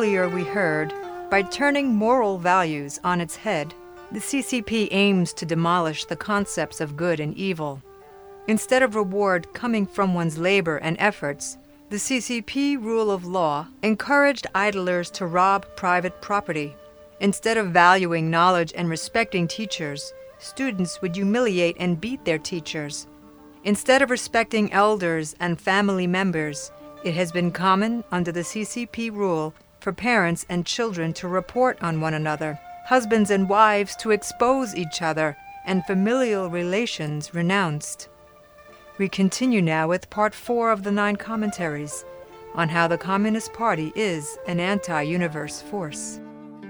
earlier we heard, by turning moral values on its head, the CCP aims to demolish the concepts of good and evil. Instead of reward coming from one's labor and efforts, the CCP rule of law encouraged idlers to rob private property. Instead of valuing knowledge and respecting teachers, students would humiliate and beat their teachers. Instead of respecting elders and family members, it has been common under the CCP rule for parents and children to report on one another, husbands and wives to expose each other, and familial relations renounced. We continue now with part 4 of the 9 commentaries on how the Communist Party is an anti-universe force.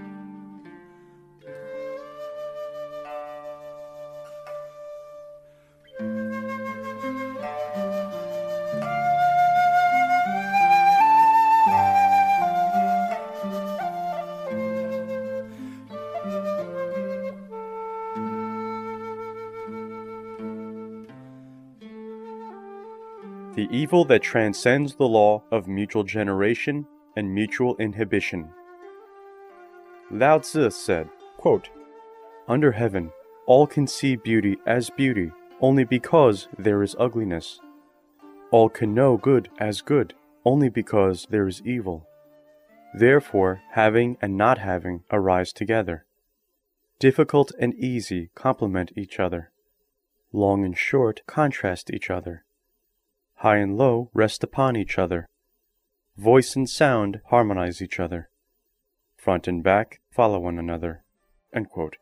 The evil that transcends the law of mutual generation and mutual inhibition. Lao Tzu said, quote, "Under heaven, all can see beauty as beauty only because there is ugliness. All can know good as good only because there is evil. Therefore, having and not having arise together. Difficult and easy complement each other. Long and short contrast each other. High and low rest upon each other. Voice and sound harmonize each other. Front and back follow one another." End quote.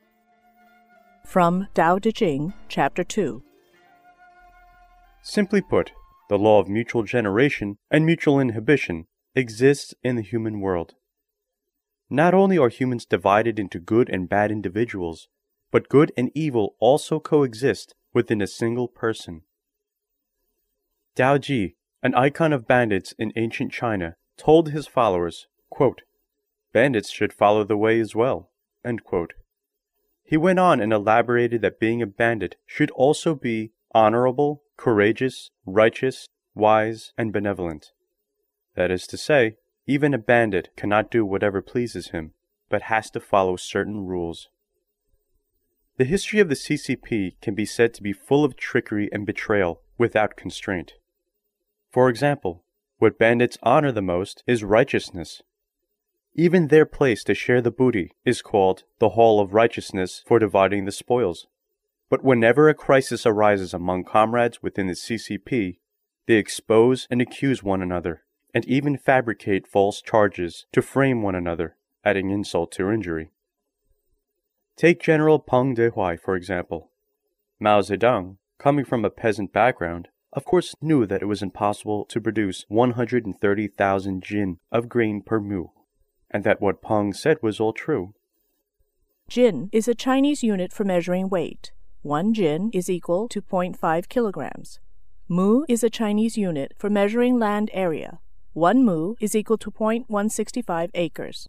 From Tao Te Ching, Chapter 2. Simply put, the law of mutual generation and mutual inhibition exists in the human world. Not only are humans divided into good and bad individuals, but good and evil also coexist within a single person. Dao Ji, an icon of bandits in ancient China, told his followers, quote, "Bandits should follow the way as well." End quote. He went on and elaborated that being a bandit should also be honorable, courageous, righteous, wise, and benevolent. That is to say, even a bandit cannot do whatever pleases him, but has to follow certain rules. The history of the CCP can be said to be full of trickery and betrayal without constraint. For example, what bandits honor the most is righteousness. Even their place to share the booty is called the Hall of Righteousness for dividing the spoils. But whenever a crisis arises among comrades within the CCP, they expose and accuse one another, and even fabricate false charges to frame one another, adding insult to injury. Take General Peng Dehuai, for example. Mao Zedong, coming from a peasant background, of course knew that it was impossible to produce 130,000 jin of grain per mu, and that what Peng said was all true. Jin is a Chinese unit for measuring weight. 1 jin is equal to 0.5 kilograms. Mu is a Chinese unit for measuring land area. 1 mu is equal to 0.165 acres.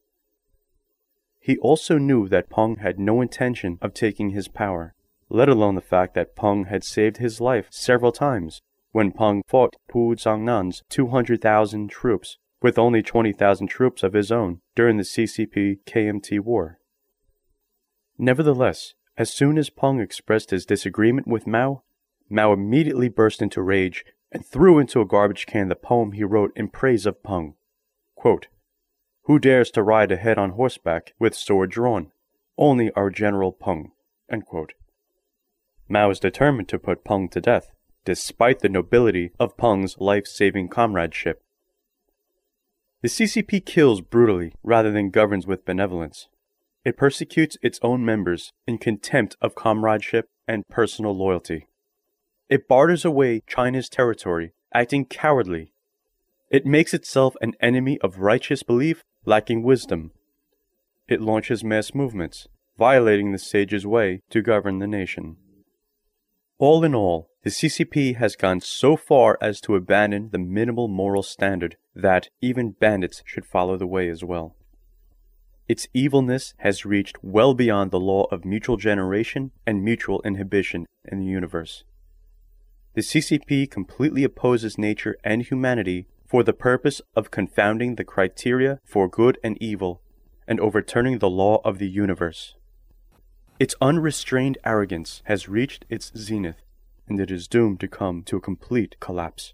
He also knew that Peng had no intention of taking his power, let alone the fact that Peng had saved his life several times when Peng fought Pu Zhangnan's 200,000 troops with only 20,000 troops of his own during the CCP-KMT war. Nevertheless, as soon as Peng expressed his disagreement with Mao, Mao immediately burst into rage and threw into a garbage can the poem he wrote in praise of Peng. Quote, "Who dares to ride ahead on horseback with sword drawn? Only our General Peng." End quote. Mao is determined to put Peng to death, despite the nobility of Peng's life-saving comradeship. The CCP kills brutally rather than governs with benevolence. It persecutes its own members in contempt of comradeship and personal loyalty. It barters away China's territory, acting cowardly. It makes itself an enemy of righteous belief, lacking wisdom. It launches mass movements, violating the sage's way to govern the nation. All in all, the CCP has gone so far as to abandon the minimal moral standard that even bandits should follow the way as well. Its evilness has reached well beyond the law of mutual generation and mutual inhibition in the universe. The CCP completely opposes nature and humanity for the purpose of confounding the criteria for good and evil and overturning the law of the universe. Its unrestrained arrogance has reached its zenith, and it is doomed to come to a complete collapse.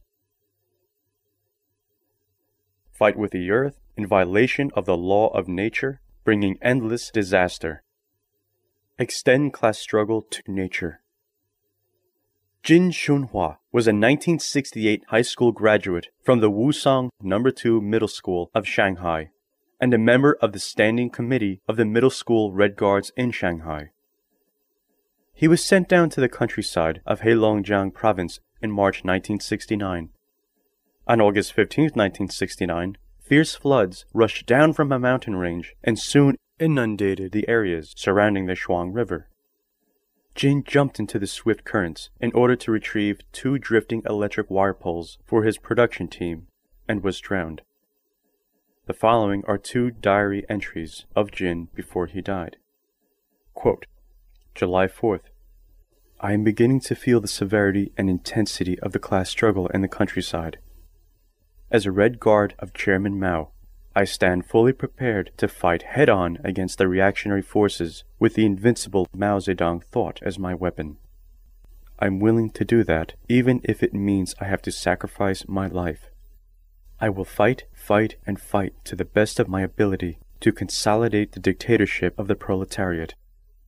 Fight with the earth in violation of the law of nature, bringing endless disaster. Extend class struggle to nature. Jin Shunhua was a 1968 high school graduate from the Wusong No. 2 Middle School of Shanghai, and a member of the Standing Committee of the Middle School Red Guards in Shanghai. He was sent down to the countryside of Heilongjiang Province in March 1969. On August 15, 1969, fierce floods rushed down from a mountain range and soon inundated the areas surrounding the Shuang River. Jin jumped into the swift currents in order to retrieve 2 drifting electric wire poles for his production team and was drowned. The following are 2 diary entries of Jin before he died. Quote, July 4th. I am beginning to feel the severity and intensity of the class struggle in the countryside. As a Red Guard of Chairman Mao, I stand fully prepared to fight head-on against the reactionary forces with the invincible Mao Zedong thought as my weapon. I'm willing to do that, even if it means I have to sacrifice my life. I will fight, and fight to the best of my ability to consolidate the dictatorship of the proletariat.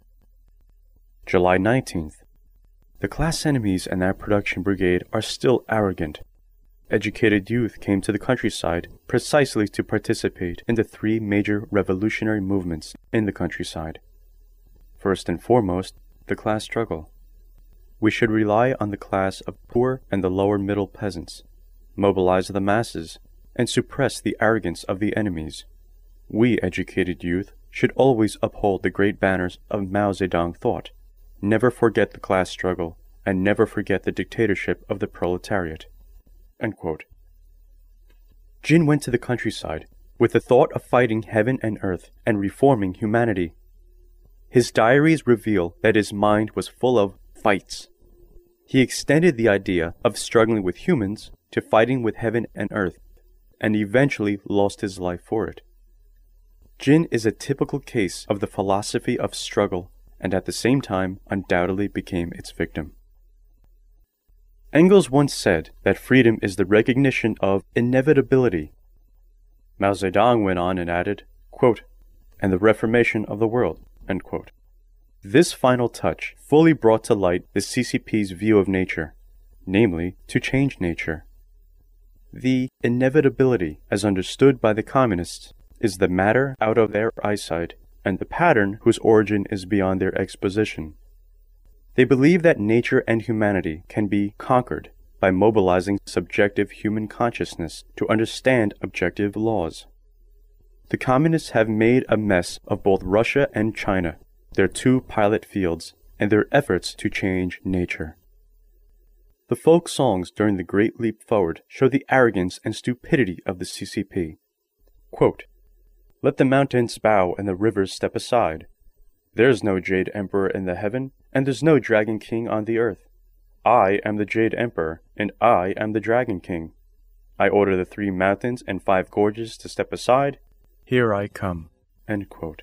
July 19th. The class enemies and their production brigade are still arrogant. Educated youth came to the countryside precisely to participate in the 3 major revolutionary movements in the countryside. First and foremost, the class struggle. We should rely on the class of poor and the lower middle peasants, mobilize the masses, and suppress the arrogance of the enemies. We educated youth should always uphold the great banners of Mao Zedong thought, never forget the class struggle, and never forget the dictatorship of the proletariat. Unquote. Jin went to the countryside with the thought of fighting heaven and earth and reforming humanity. His diaries reveal that his mind was full of fights. He extended the idea of struggling with humans to fighting with heaven and earth, and eventually lost his life for it. Jin is a typical case of the philosophy of struggle, and at the same time undoubtedly became its victim. Engels once said that freedom is the recognition of inevitability. Mao Zedong went on and added, quote, and the reformation of the world, end quote. This final touch fully brought to light the CCP's view of nature, namely, to change nature. The inevitability, as understood by the communists, is the matter out of their eyesight, and the pattern whose origin is beyond their exposition. They believe that nature and humanity can be conquered by mobilizing subjective human consciousness to understand objective laws. The communists have made a mess of both Russia and China, their 2 pilot fields, and their efforts to change nature. The folk songs during the Great Leap Forward show the arrogance and stupidity of the CCP. Quote, let the mountains bow and the rivers step aside. There's no Jade Emperor in the heaven, and there's no Dragon King on the earth. I am the Jade Emperor, and I am the Dragon King. I order the 3 mountains and 5 gorges to step aside. Here I come. End quote.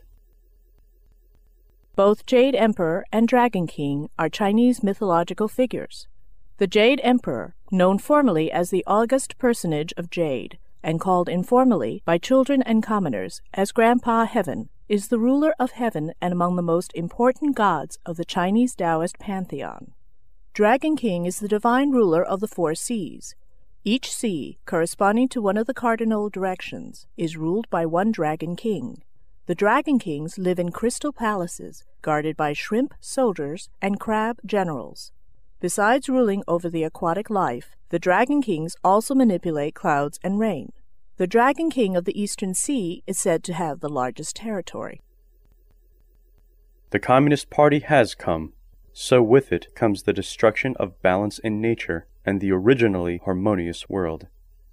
Both Jade Emperor and Dragon King are Chinese mythological figures. The Jade Emperor, known formally as the august personage of Jade, and called informally by children and commoners as Grandpa Heaven, is the ruler of heaven and among the most important gods of the Chinese Taoist pantheon. Dragon King is the divine ruler of the 4 seas. Each sea, corresponding to one of the cardinal directions, is ruled by one Dragon King. The Dragon Kings live in crystal palaces, guarded by shrimp soldiers and crab generals. Besides ruling over the aquatic life, the Dragon Kings also manipulate clouds and rain. The Dragon King of the Eastern Sea is said to have the largest territory. The Communist Party has come, so with it comes the destruction of balance in nature and the originally harmonious world.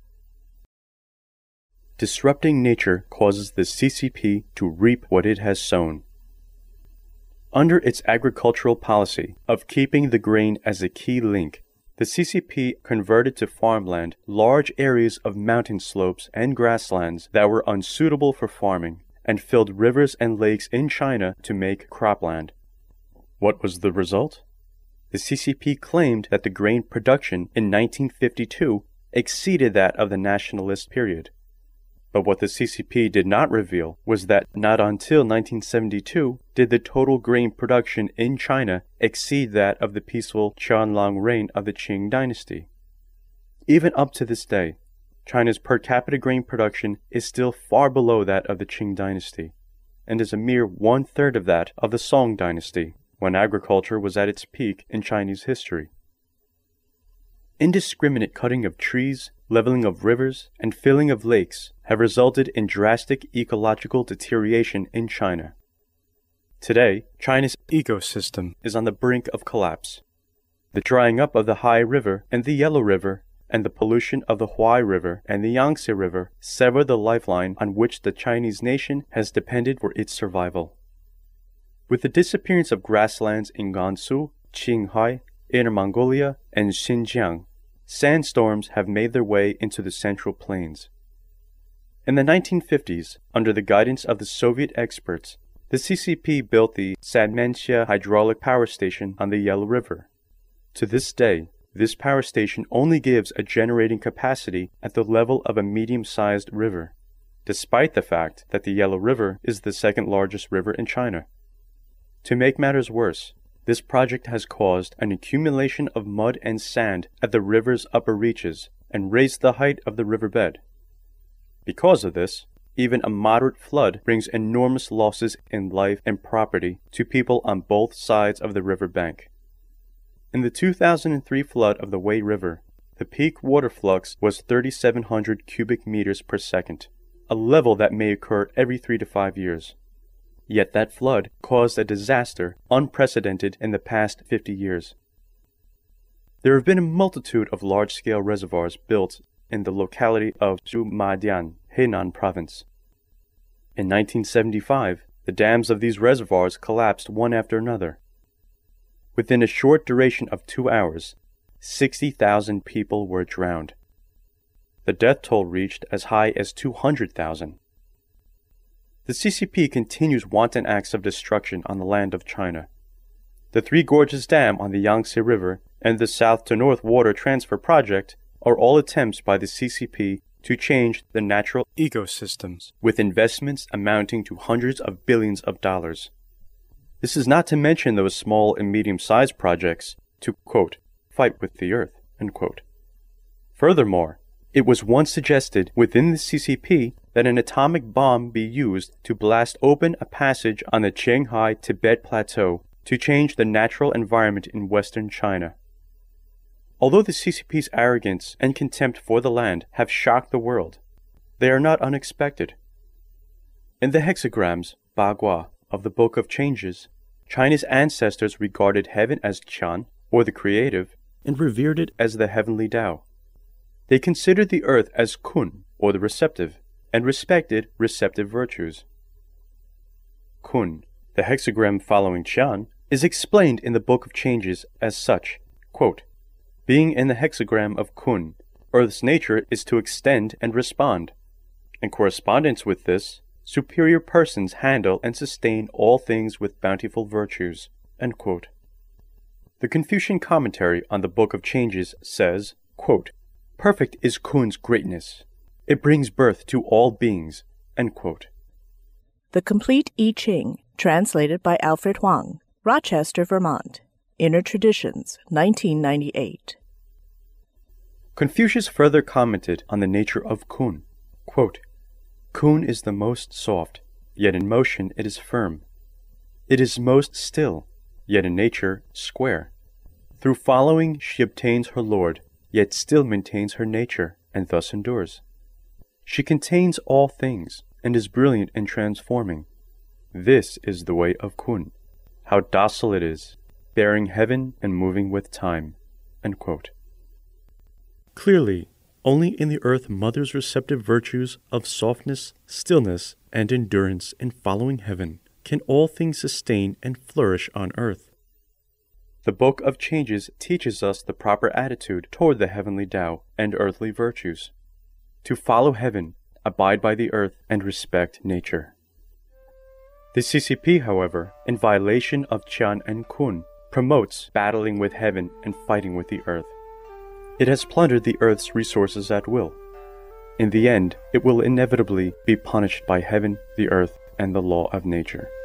Disrupting nature causes the CCP to reap what it has sown. Under its agricultural policy of keeping the grain as a key link, the CCP converted to farmland large areas of mountain slopes and grasslands that were unsuitable for farming, and filled rivers and lakes in China to make cropland. What was the result? The CCP claimed that the grain production in 1952 exceeded that of the nationalist period. But what the CCP did not reveal was that not until 1972 did the total grain production in China exceed that of the peaceful Qianlong reign of the Qing dynasty. Even up to this day, China's per capita grain production is still far below that of the Qing dynasty, and is a mere 1/3 of that of the Song dynasty, when agriculture was at its peak in Chinese history. Indiscriminate cutting of trees, leveling of rivers, and filling of lakes have resulted in drastic ecological deterioration in China. Today, China's ecosystem is on the brink of collapse. The drying up of the Hai River and the Yellow River and the pollution of the Huai River and the Yangtze River sever the lifeline on which the Chinese nation has depended for its survival. With the disappearance of grasslands in Gansu, Qinghai, Inner Mongolia, and Xinjiang, sandstorms have made their way into the Central Plains. In the 1950s, under the guidance of the Soviet experts, the CCP built the Sanmenxia hydraulic power station on the Yellow River. To this day, this power station only gives a generating capacity at the level of a medium-sized river, despite the fact that the Yellow River is the second largest river in China. To make matters worse, this project has caused an accumulation of mud and sand at the river's upper reaches and raised the height of the riverbed. Because of this, even a moderate flood brings enormous losses in life and property to people on both sides of the river bank. In the 2003 flood of the Wei River, the peak water flux was 3,700 cubic meters per second, a level that may occur every 3 to 5 years. Yet that flood caused a disaster unprecedented in the past 50 years. There have been a multitude of large-scale reservoirs built in the locality of Zhumadian, Henan Province. In 1975, the dams of these reservoirs collapsed one after another. Within a short duration of 2 hours, 60,000 people were drowned. The death toll reached as high as 200,000. The CCP continues wanton acts of destruction on the land of China. The Three Gorges Dam on the Yangtze River and the South to North Water Transfer Project are all attempts by the CCP to change the natural ecosystems with investments amounting to hundreds of billions of dollars. This is not to mention those small and medium-sized projects to, quote, fight with the earth, end quote. Furthermore, it was once suggested within the CCP that an atomic bomb be used to blast open a passage on the Qinghai-Tibet Plateau to change the natural environment in western China. Although the CCP's arrogance and contempt for the land have shocked the world, they are not unexpected. In the hexagrams, Bagua, of the Book of Changes, China's ancestors regarded heaven as Qian, or the creative, and revered it as the heavenly Tao. They considered the earth as Kun, or the receptive, and respected receptive virtues. Kun, the hexagram following Qian, is explained in the Book of Changes as such, quote, being in the hexagram of Kun, Earth's nature is to extend and respond. In correspondence with this, superior persons handle and sustain all things with bountiful virtues, end quote. The Confucian commentary on the Book of Changes says, quote, perfect is Kun's greatness. It brings birth to all beings, end quote. The Complete I Ching, translated by Alfred Huang, Rochester, Vermont. Inner Traditions, 1998. Confucius further commented on the nature of Kun, quote, Kun is the most soft, yet in motion it is firm. It is most still, yet in nature square. Through following she obtains her lord, yet still maintains her nature, and thus endures. She contains all things, and is brilliant and transforming. This is the way of Kun. How docile it is, bearing heaven and moving with time, end quote. Clearly, only in the earth mother's receptive virtues of softness, stillness, and endurance in following heaven can all things sustain and flourish on earth. The Book of Changes teaches us the proper attitude toward the heavenly Tao and earthly virtues. To follow heaven, abide by the earth, and respect nature. The CCP, however, in violation of Qian and Kun, promotes battling with heaven and fighting with the earth. It has plundered the earth's resources at will. In the end, it will inevitably be punished by heaven, the earth, and the law of nature.